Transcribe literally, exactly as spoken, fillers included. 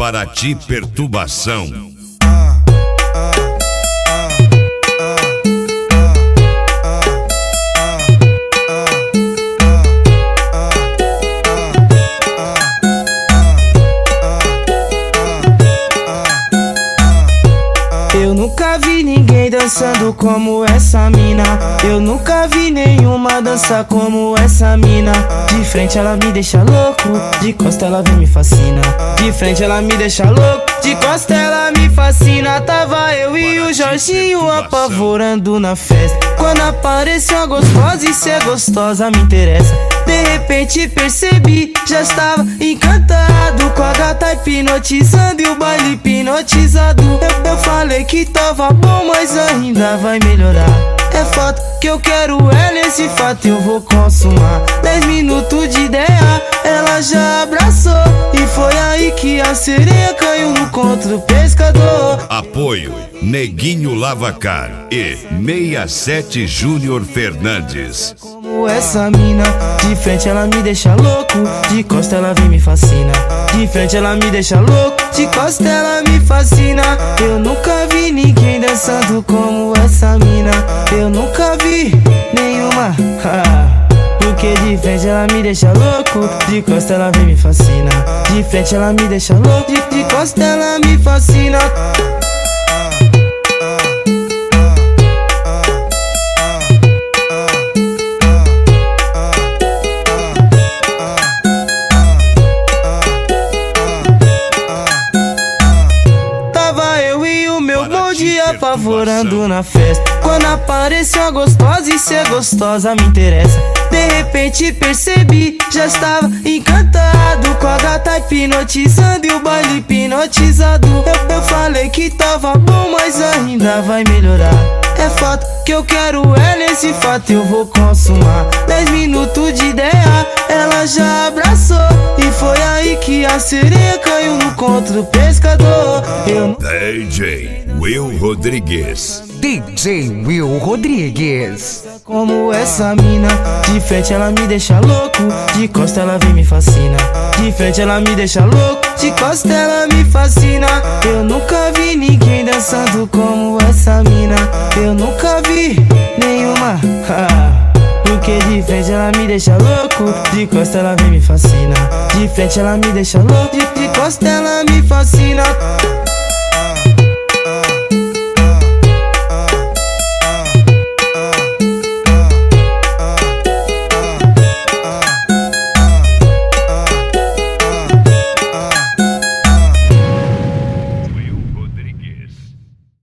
Paraty Perturbação. Eu nunca vi ninguém dançando como essa mina. Eu nunca vi nenhuma dança como essa mina. De frente ela me deixa louco, de costa ela vem me fascina. De frente ela me deixa louco, de costa ela me fascina. Tava eu e o Jorginho apavorando na festa, quando apareceu a gostosa e ser gostosa me interessa. De repente percebi, já estava encantado com a gata hipnotizando e o baile hipnotizado. Eu, eu falei que tava bom, mas ainda vai melhorar. É fato que eu quero ela, esse fato eu vou consumar. Dez minutos de ideia, ela já abraçou, e foi aí que a sereia caiu no conto do pescador. Apoio Neguinho Lavacar e sessenta e sete Júnior Fernandes. Como essa mina, de frente ela me deixa louco, de costa ela vem me fascina. De frente ela me deixa louco, de costa ela me fascina. Eu nunca vi ninguém dançando como essa mina. Eu nunca vi nenhuma. Porque de frente ela me deixa louco, de costa ela vem me fascina. De frente ela me deixa louco, de, de costa ela me fascina. Apavorando na festa, quando apareceu a gostosa e ser gostosa me interessa. De repente percebi, já estava encantado com a gata hipnotizando e o baile hipnotizado. Eu, eu falei que tava bom, mas ainda vai melhorar. É fato que eu quero ela, esse fato eu vou consumar. Dez minutos de ideia, ela já abraçou, e foi aí que a sereia caiu no conto do pescador. Eu... D J Will Rodrigues. D J Will Rodrigues. Como essa mina, de frente ela me deixa louco, de costa ela vem me fascina. De frente ela me deixa louco, de costa ela me fascina. Eu nunca vi ninguém dançando como essa mina. Eu nunca vi nenhuma. Porque de frente ela me deixa louco, de costa ela vem me fascina. De frente ela me deixa louco, de, de costa ela me fascina.